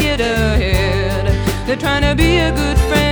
get ahead. They're trying to be a good friend.